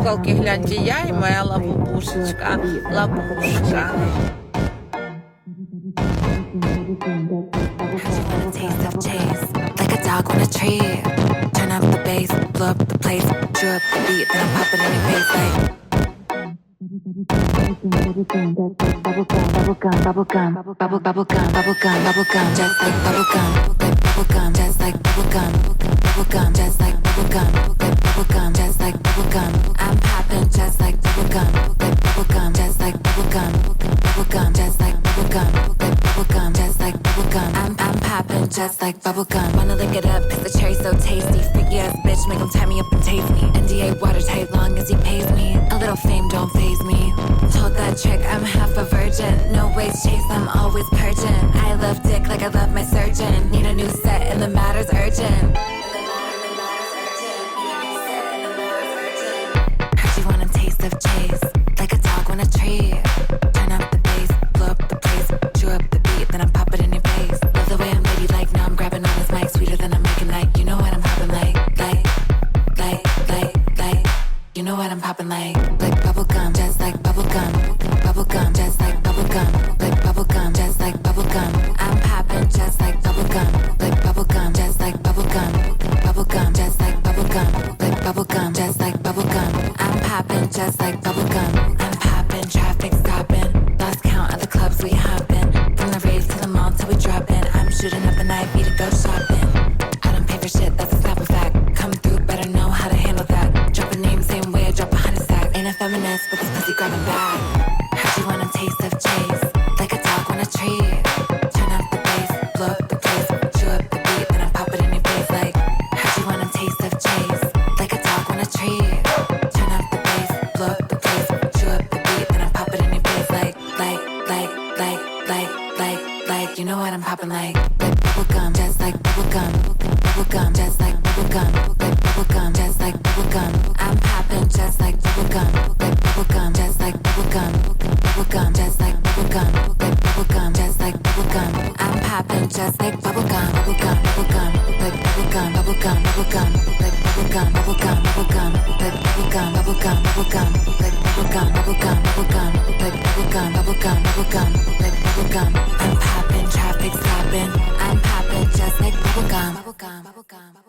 куколки, гляньте, я и моя лапушечка. Лапушка. Like a dog on a tree. Turn up the bass, blow up the place, chew up the beat, then I'm popping in your face like bubblegum, just like bubblegum, just like bubblegum, just like bubblegum, just like bubblegum. I'm popping just like bubblegum, just like bubblegum, just like bubblegum, just like bubblegum. I'm popping just like bubblegum. Wanna lick it up 'cause the cherry's so tasty. Freaky ass bitch, make him tie me up and taste me. NDA watertight, long as he pays me. A little fame don't faze me. Told that trick I'm half a virgin. No ways chase, I'm always purging. I love dick like I love my surgeon. Need a new set and the matter's urgent. Heard you want a taste of chase, like a dog on a tree. Turn up the bass, blow up the place, chew up the beat, then I'm pop it in your face. Love the way I'm ladylike, now I'm grabbing on this mic, sweeter than I'm making like. You know what I'm popping like. You know what I'm popping like bubblegum, just like bubblegum, bubblegum, just like bubblegum, like bubblegum, just like bubblegum. I'm popping just like bubblegum, just like bubblegum, bubblegum, just like bubblegum, like bubblegum, just like bubblegum. I'm popping just like bubblegum. I'm popping, traffic stopping, lost count of the clubs we hopping. From the rave to the mall till we dropping. I'm shooting up the night, be to go shopping. I don't pay for shit, that's a slap of fact. Come through, better know how to handle that. Drop a name, same way I drop 100 stack. Ain't a feminist, but this pussy grabbing back. Heard you want a taste of chase, like a dog on a tree. Turn up the bass, blow up the place, chew up the beat, then I pop it in your face like. Heard you want a taste of chase, like a dog on a tree. Turn up the bass, blow up the place, chew up the beat, then I pop it in your face like. You know what I'm popping like bubblegum, just like bubblegum, bubblegum, just like bubblegum, like bubblegum, just like bubblegum. I'm popping just like bubblegum, just like bubblegum, bubblegum, just like bubblegum, like bubblegum, just like bubblegum. I'm popping just like bubblegum, bubblegum, like bubblegum, bubblegum, like bubblegum, like bubblegum, like bubblegum, like bubblegum. I'm popping, traffic stopping. I'm popping just like bubblegum.